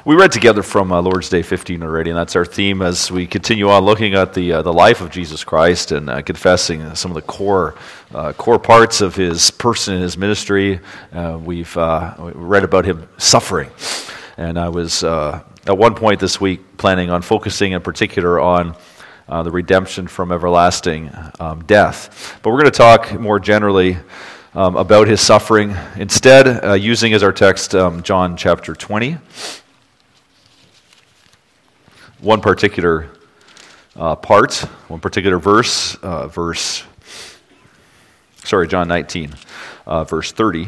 We read together from Lord's Day 15 already, and that's our theme as we continue on looking at the life of Jesus Christ and confessing some of the core parts of his person and his ministry. We've read about him suffering, and I was at one point this week planning on focusing in particular on the redemption from everlasting death. But we're going to talk more generally about his suffering. Instead, using as our text John chapter 20. One particular one particular verse, John 19, verse 30.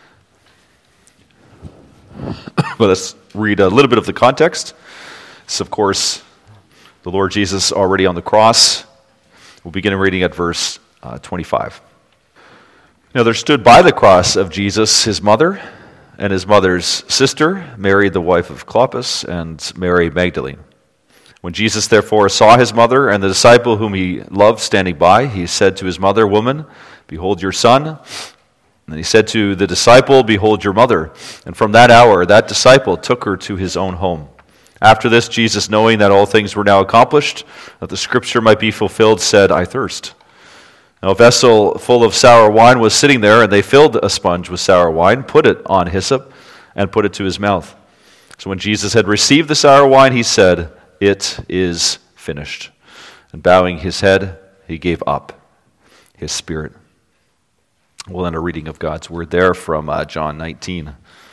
But let's read a little bit of the context. This, of course, the Lord Jesus already on the cross. We'll begin reading at verse 25. Now there stood by the cross of Jesus his mother and his mother's sister, Mary the wife of Clopas, and Mary Magdalene. When Jesus therefore saw his mother and the disciple whom he loved standing by, he said to his mother, "Woman, behold your son." And he said to the disciple, "Behold your mother." And from that hour that disciple took her to his own home. After this, Jesus, knowing that all things were now accomplished, that the scripture might be fulfilled, said, "I thirst." Now a vessel full of sour wine was sitting there, and they filled a sponge with sour wine, put it on hyssop, and put it to his mouth. So when Jesus had received the sour wine, he said, "It is finished." And bowing his head, he gave up his spirit. We'll end a reading of God's word there from John 19.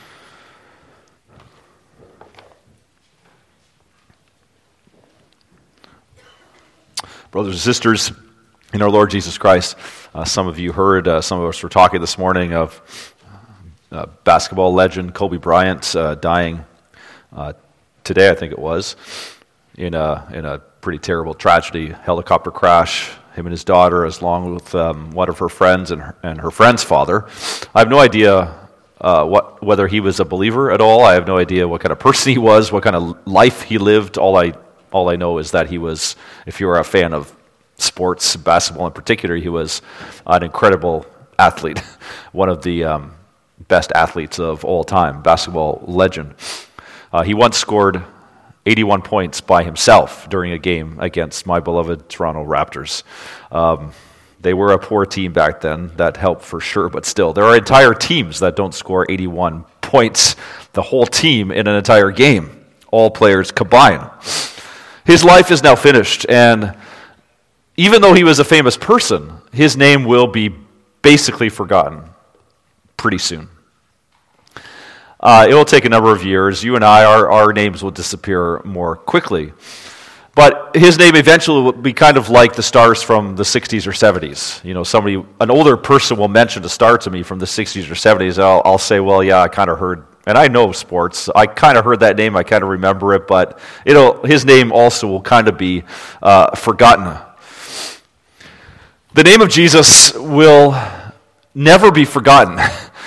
Brothers and sisters, in our Lord Jesus Christ, some of you heard, some of us were talking this morning of basketball legend Kobe Bryant dying today, I think it was, in a pretty terrible tragedy, helicopter crash. Him and his daughter, as long with one of her friends and her friend's father. I have no idea whether he was a believer at all. I have no idea what kind of person he was, what kind of life he lived. All I know is that he was, if you were a fan of sports, basketball in particular, he was an incredible athlete, one of the best athletes of all time, basketball legend. He once scored 81 points by himself during a game against my beloved Toronto Raptors. They were a poor team back then. That helped for sure, but still, there are entire teams that don't score 81 points, the whole team in an entire game, all players combined. His life is now finished, and even though he was a famous person, his name will be basically forgotten pretty soon. It will take a number of years. You and I, our names will disappear more quickly. But his name eventually will be kind of like the stars from the 60s or 70s. You know, an older person will mention a star to me from the 60s or 70s. I'll say, well, yeah, I kind of heard, and I know sports. I kind of heard that name. I kind of remember it, but his name also will kind of be forgotten. The name of Jesus will never be forgotten.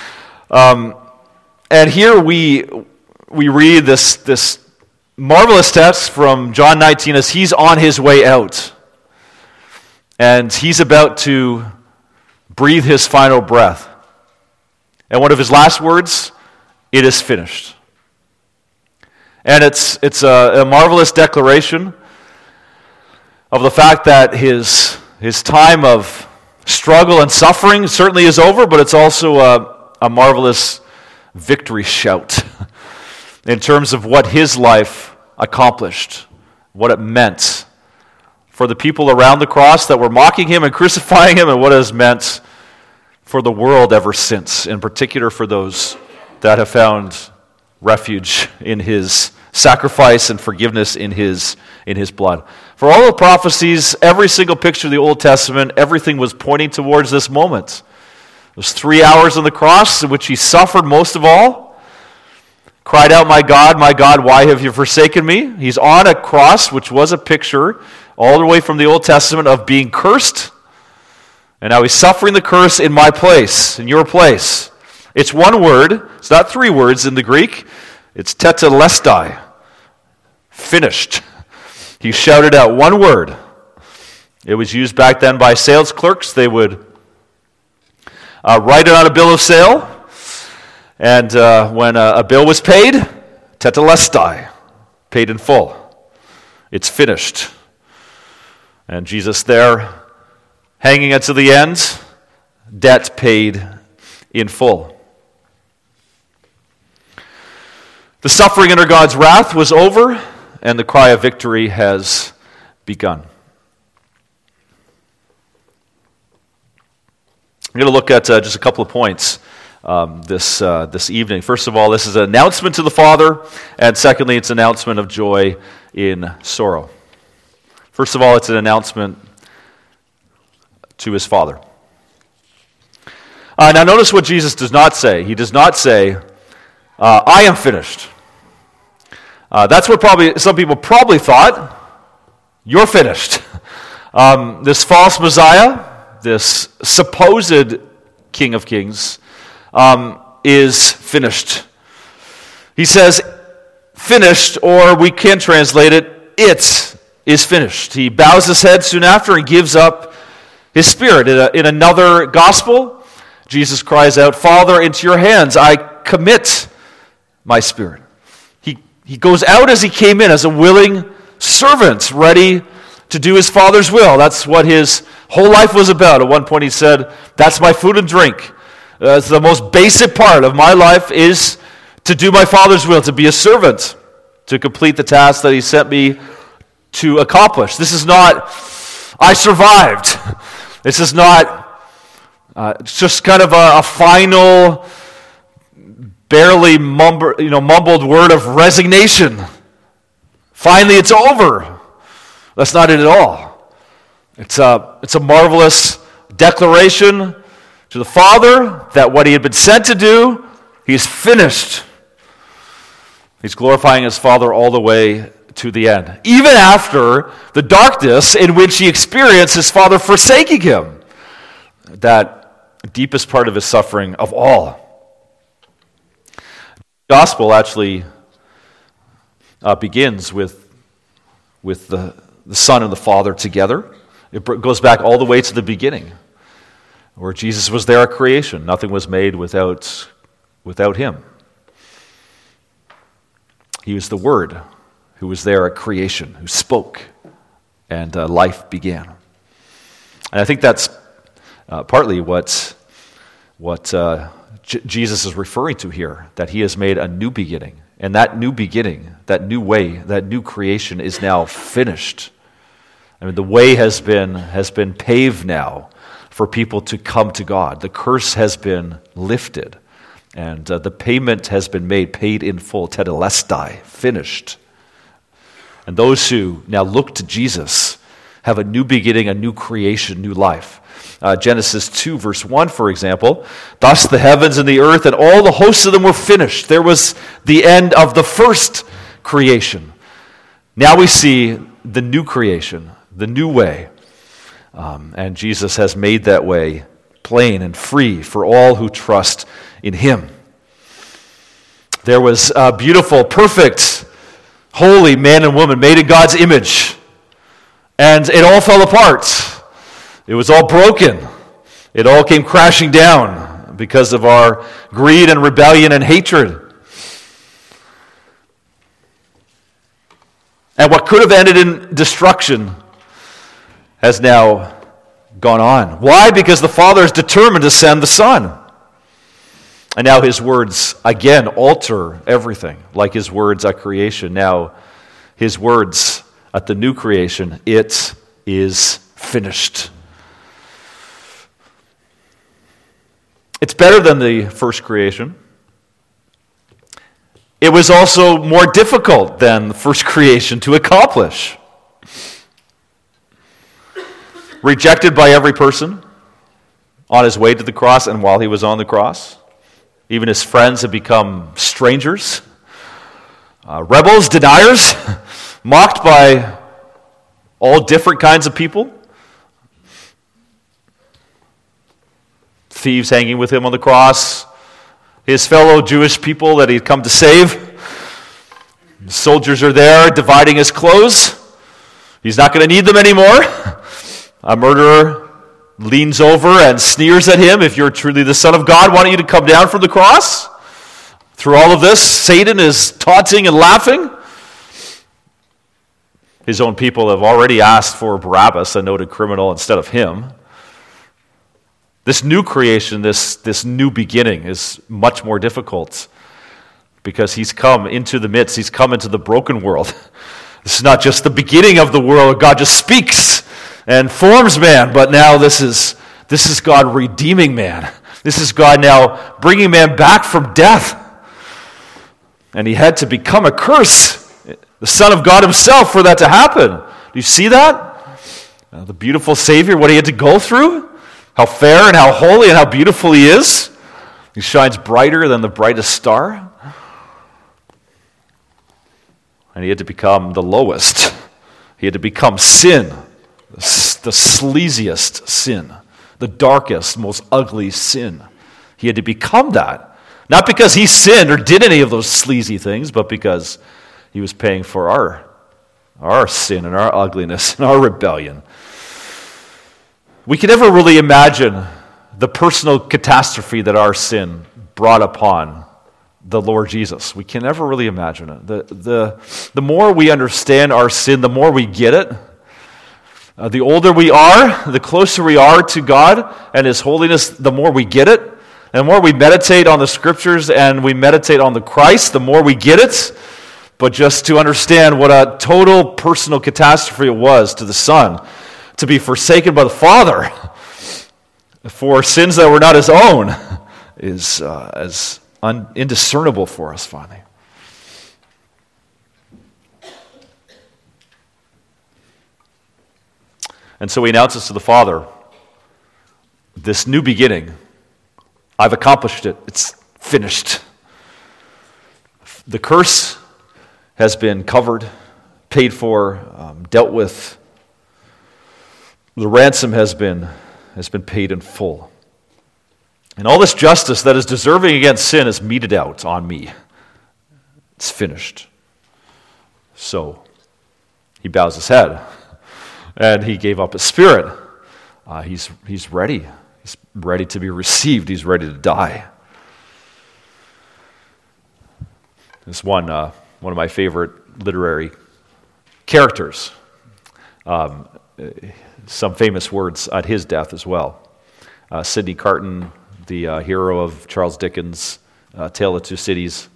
And here we read this marvelous text from John 19 as he's on his way out. And he's about to breathe his final breath. And one of his last words, "It is finished." And it's a marvelous declaration of the fact that his time of struggle and suffering certainly is over, but it's also a marvelous victory shout in terms of what his life accomplished, what it meant for the people around the cross that were mocking him and crucifying him, and what it has meant for the world ever since, in particular for those that have found refuge in his sacrifice and forgiveness in his blood. For all the prophecies, every single picture of the Old Testament, everything was pointing towards this moment. Those 3 hours on the cross in which he suffered most of all, cried out, my God, why have you forsaken me?" He's on a cross, which was a picture all the way from the Old Testament of being cursed, and now he's suffering the curse in my place, in your place. It's one word. It's not three words in the Greek. It's tetelestai, finished. He shouted out one word. It was used back then by sales clerks. They would write it on a bill of sale, and when a bill was paid, tetelestai, paid in full. It's finished. And Jesus there, hanging unto the end, debt paid in full. The suffering under God's wrath was over, and the cry of victory has begun. I'm going to look at just a couple of points this evening. First of all, this is an announcement to the Father, and secondly, it's an announcement of joy in sorrow. First of all, it's an announcement to his Father. Now notice what Jesus does not say. He does not say, I am finished. That's what some people probably thought. You're finished. This false Messiah, this supposed King of Kings, is finished. He says, finished, or we can translate it is finished. He bows his head soon after and gives up his spirit. In another gospel, Jesus cries out, Father, into your hands I commit my spirit. He goes out as he came in, as a willing servant, ready to do his Father's will. That's what his whole life was about. At one point he said, that's my food and drink. It's the most basic part of my life is to do my Father's will, to be a servant, to complete the task that he sent me to accomplish. This is not, I survived. This is not just kind of a final, barely mumbled word of resignation. Finally, it's over. That's not it at all. It's a marvelous declaration to the Father that what he had been sent to do, he's finished. He's glorifying his Father all the way to the end. Even after the darkness in which he experienced his Father forsaking him. That deepest part of his suffering of all. The gospel actually begins with the Son and the Father together. It goes back all the way to the beginning, where Jesus was there at creation. Nothing was made without him. He was the Word who was there at creation, who spoke, and life began. And I think that's partly what Jesus is referring to here, that he has made a new beginning. And that new beginning, that new way, that new creation is now finished. I mean, the way has been paved now for people to come to God. The curse has been lifted, and the payment has been made, paid in full, tetelestai, finished. And those who now look to Jesus have a new beginning, a new creation, new life. Genesis 2, verse 1, for example, thus the heavens and the earth and all the hosts of them were finished. There was the end of the first creation. Now we see the new creation, the new way. And Jesus has made that way plain and free for all who trust in him. There was a beautiful, perfect, holy man and woman made in God's image. And it all fell apart. It was all broken. It all came crashing down because of our greed and rebellion and hatred. And what could have ended in destruction has now gone on. Why? Because the Father is determined to send the Son. And now his words, again, alter everything, like his words at creation. Now, his words at the new creation, it is finished. It's better than the first creation. It was also more difficult than the first creation to accomplish. Rejected by every person on his way to the cross and while he was on the cross. Even his friends had become strangers. Rebels, deniers, mocked by all different kinds of people. Thieves hanging with him on the cross. His fellow Jewish people that he'd come to save. The soldiers are there dividing his clothes. He's not going to need them anymore. A murderer leans over and sneers at him. If you're truly the Son of God, why don't you come down from the cross? Through all of this, Satan is taunting and laughing. His own people have already asked for Barabbas, a noted criminal, instead of him. This new creation, this new beginning is much more difficult because he's come into the midst, he's come into the broken world. This is not just the beginning of the world where God just speaks and forms man, but now this is God redeeming man. This is God now bringing man back from death. And he had to become a curse, the Son of God himself, for that to happen. Do you see that? The beautiful Savior, what he had to go through? How fair and how holy and how beautiful he is. He shines brighter than the brightest star. And he had to become the lowest. He had to become sin, the sleaziest sin, the darkest, most ugly sin. He had to become that. Not because he sinned or did any of those sleazy things, but because he was paying for our sin and our ugliness and our rebellion. We can never really imagine the personal catastrophe that our sin brought upon the Lord Jesus. We can never really imagine it. The more we understand our sin, the more we get it. The older we are, the closer we are to God and His holiness, the more we get it. And the more we meditate on the Scriptures and we meditate on the Christ, the more we get it. But just to understand what a total personal catastrophe it was to the Son, to be forsaken by the Father for sins that were not his own, is as indiscernible for us finally. And so he announces to the Father, this new beginning, I've accomplished it. It's finished. The curse has been covered, paid for, dealt with. The ransom has been paid in full. And all this justice that is deserving against sin is meted out on me. It's finished. So he bows his head, and he gave up his spirit. He's ready. He's ready to be received. He's ready to die. This one of my favorite literary characters. Some famous words at his death as well. Sidney Carton, the hero of Charles Dickens' Tale of Two Cities.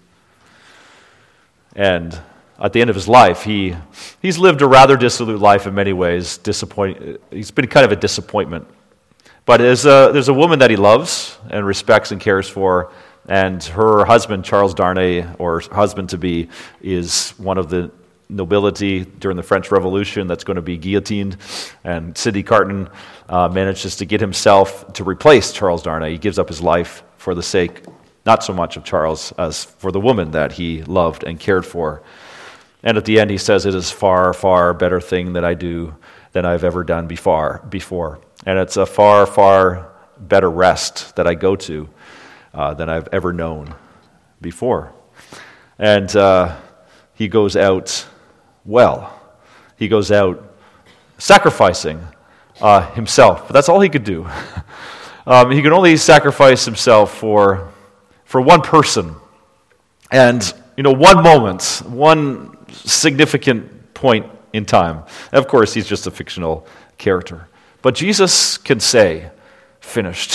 And at the end of his life, he's lived a rather dissolute life in many ways. He's been kind of a disappointment. But there's a woman that he loves and respects and cares for, and her husband, Charles Darnay, or husband-to-be, is one of the nobility during the French Revolution that's going to be guillotined, and Sidney Carton manages to get himself to replace Charles Darnay. He gives up his life for the sake, not so much of Charles, as for the woman that he loved and cared for. And at the end he says, it is far, far better thing that I do than I've ever done before. And it's a far, far better rest that I go to than I've ever known before. And he goes out well. He goes out sacrificing himself. But that's all he could do. He could only sacrifice himself for one person. And, one moment, one significant point in time. And of course, he's just a fictional character. But Jesus can say, finished.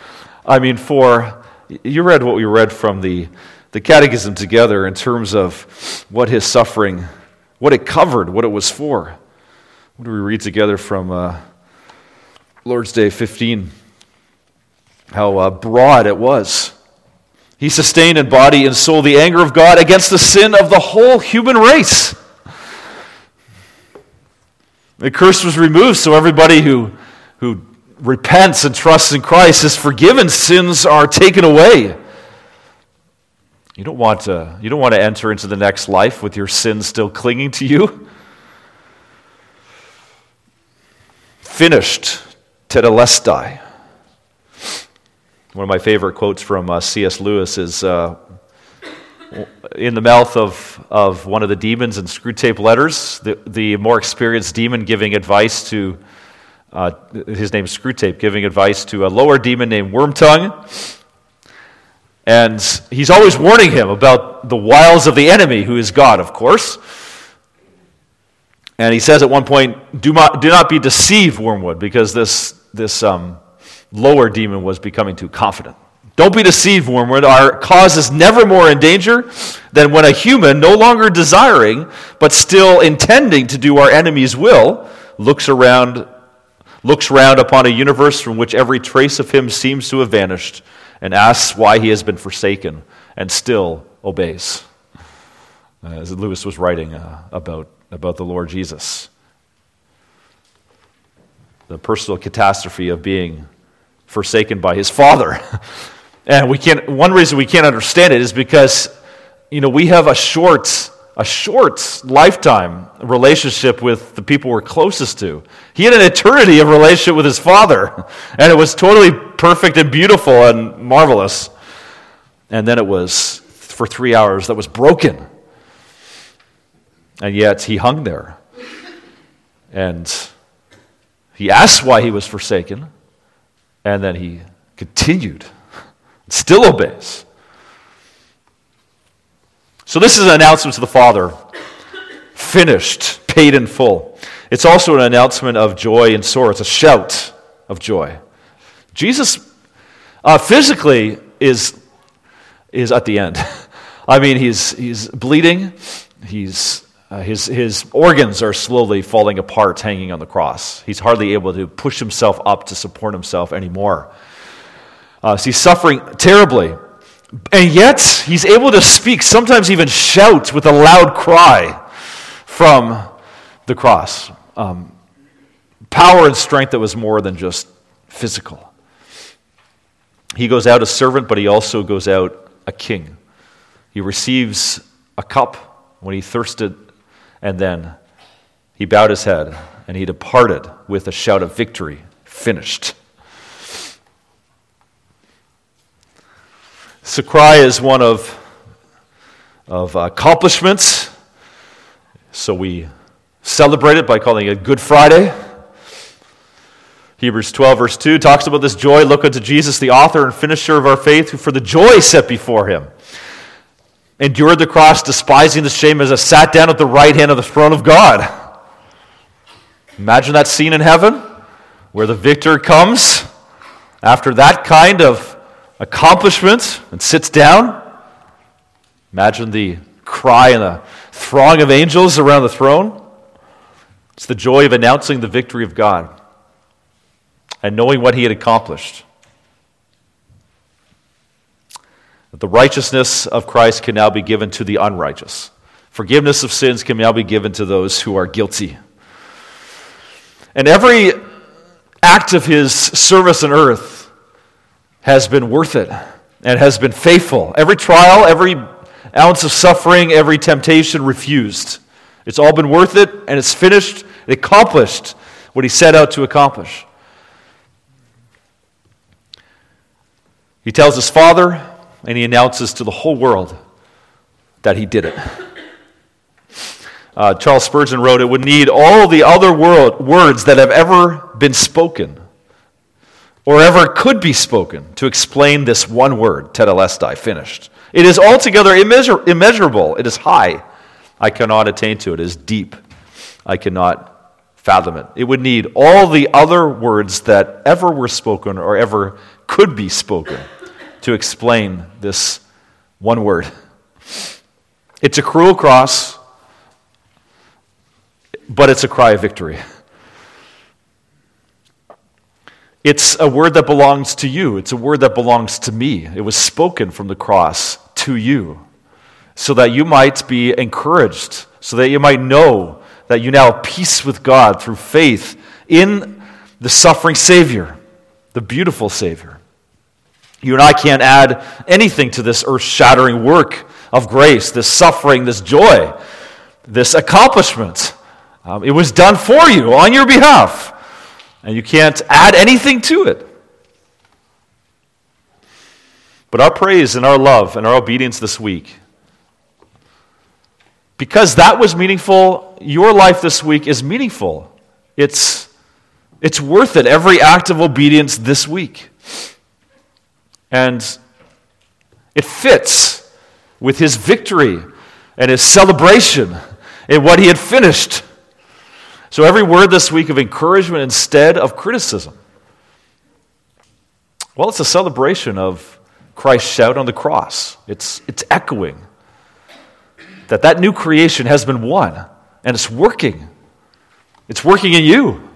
You read what we read from the Catechism together in terms of what his suffering, what it covered, what it was for. What do we read together from Lord's Day 15? How broad it was. He sustained in body and soul the anger of God against the sin of the whole human race. The curse was removed, so everybody who repents and trusts in Christ is forgiven. Sins are taken away. You don't want to enter into the next life with your sins still clinging to you. Finished, tetelestai. One of my favorite quotes from C.S. Lewis is in the mouth of one of the demons in Screwtape Letters, the more experienced demon giving advice to, his name's Screwtape, giving advice to a lower demon named Wormtongue. And he's always warning him about the wiles of the enemy, who is God, of course. And he says at one point, do not be deceived, Wormwood, because this lower demon was becoming too confident. Don't be deceived, Wormwood. Our cause is never more in danger than when a human, no longer desiring, but still intending to do our enemy's will, looks round upon a universe from which every trace of him seems to have vanished, and asks why he has been forsaken, and still obeys. As Lewis was writing about the Lord Jesus. The personal catastrophe of being forsaken by his Father. And one reason we can't understand it is because, we have a short lifetime relationship with the people we're closest to. He had an eternity of relationship with his Father, and it was totally perfect and beautiful and marvelous. And then it was, for 3 hours, that was broken. And yet he hung there. And he asked why he was forsaken, and then he continued. Still obeys. So this is an announcement to the Father. Finished, paid in full. It's also an announcement of joy and sorrow. It's a shout of joy. Jesus physically is at the end. I mean, he's bleeding. His organs are slowly falling apart, hanging on the cross. He's hardly able to push himself up to support himself anymore. So he's suffering terribly. And yet, he's able to speak, sometimes even shout with a loud cry from the cross. Power and strength that was more than just physical. He goes out a servant, but he also goes out a king. He receives a cup when he thirsted, and then he bowed his head, and he departed with a shout of victory, finished. Cry is one of accomplishments, so we celebrate it by calling it Good Friday. Hebrews 12, verse 2 talks about this joy. Look unto Jesus, the author and finisher of our faith, who for the joy set before him endured the cross, despising the shame, as it sat down at the right hand of the throne of God. Imagine that scene in heaven, where the victor comes after that kind of accomplishment and sits down. Imagine the cry and the throng of angels around the throne. It's the joy of announcing the victory of God and knowing what he had accomplished. That the righteousness of Christ can now be given to the unrighteous. Forgiveness of sins can now be given to those who are guilty. And every act of his service on earth has been worth it and has been faithful. Every trial, every ounce of suffering, every temptation refused. It's all been worth it, and it's finished. It accomplished what he set out to accomplish. He tells his Father, and he announces to the whole world that he did it. Charles Spurgeon wrote, "It would need all the other words that have ever been spoken or ever could be spoken to explain this one word, tetelestai, finished. It is altogether immeasurable. It is high. I cannot attain to it. It is deep. I cannot fathom it. It would need all the other words that ever were spoken or ever could be spoken to explain this one word. It's a cruel cross, but it's a cry of victory. It's a word that belongs to you. It's a word that belongs to me. It was spoken from the cross to you so that you might be encouraged, so that you might know that you now have peace with God through faith in the suffering Savior, the beautiful Savior. You and I can't add anything to this earth-shattering work of grace, this suffering, this joy, this accomplishment. It was done for you on your behalf. And you can't add anything to it. But our praise and our love and our obedience this week, because that was meaningful, your life this week is meaningful. It's worth it, every act of obedience this week. And It fits with his victory and his celebration in what he had finished. So every word this week of encouragement instead of criticism. Well, it's a celebration of Christ's shout on the cross. It's echoing that new creation has been won, and it's working. It's working in you.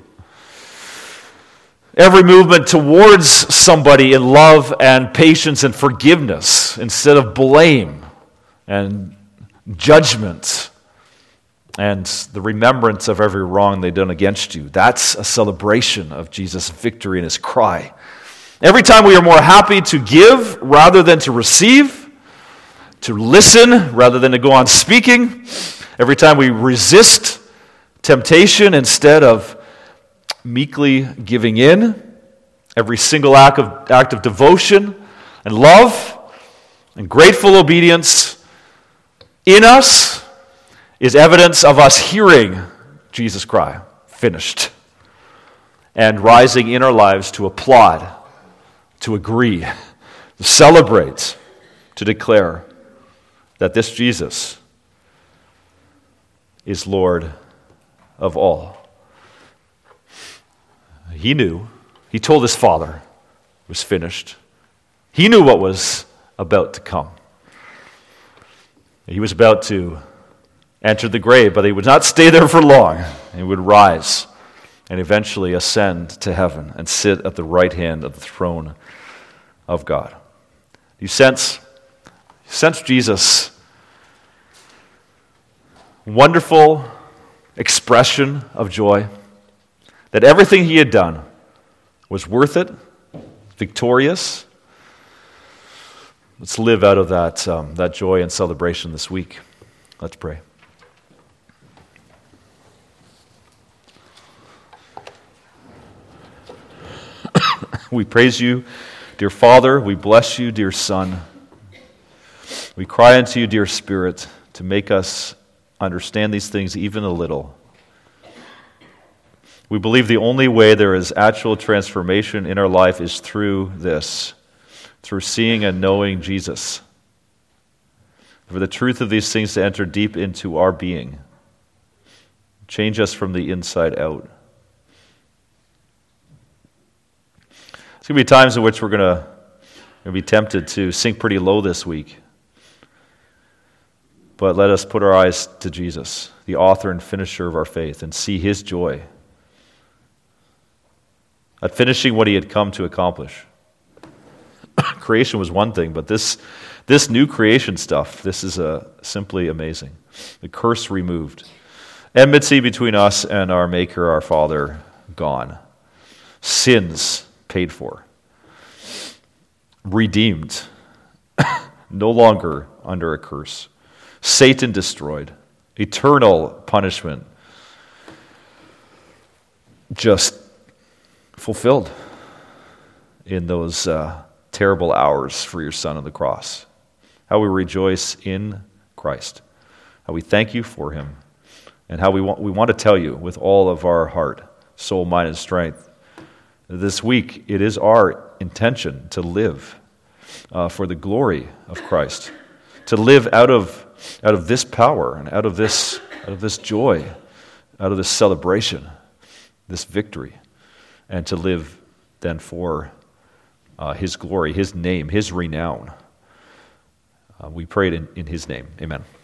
Every movement towards somebody in love and patience and forgiveness instead of blame and judgment and the remembrance of every wrong they've done against you. That's a celebration of Jesus' victory and his cry. Every time we are more happy to give rather than to receive, to listen rather than to go on speaking, every time we resist temptation instead of meekly giving in, every single act of devotion and love and grateful obedience in us is evidence of us hearing Jesus cry, finished, and rising in our lives to applaud, to agree, to celebrate, to declare that this Jesus is Lord of all. He knew. He told his Father it was finished. He knew what was about to come. He was about to enter the grave, but he would not stay there for long. He would rise and eventually ascend to heaven and sit at the right hand of the throne of God. You sense Jesus' wonderful expression of joy, that everything he had done was worth it, victorious. Let's live out of that joy and celebration this week. Let's pray. We praise you, dear Father. We bless you, dear Son. We cry unto you, dear Spirit, to make us understand these things even a little. We believe the only way there is actual transformation in our life is through this, through seeing and knowing Jesus. For the truth of these things to enter deep into our being, change us from the inside out. There's going to be times in which we're going to be tempted to sink pretty low this week. But let us put our eyes to Jesus, the author and finisher of our faith, and see his joy at finishing what he had come to accomplish. Creation was one thing, but this new creation stuff, this is simply amazing. The curse removed. Enmity between us and our Maker, our Father, gone. Sins paid for. Redeemed. No longer under a curse. Satan destroyed. Eternal punishment just fulfilled in those terrible hours for your Son on the cross. How we rejoice in Christ. How we thank you for him. And how we want to tell you with all of our heart, soul, mind, and strength, this week it is our intention to live for the glory of Christ. To live out of this power and out of this joy, out of this celebration, this victory, and to live then for his glory, his name, his renown. We pray it in his name. Amen.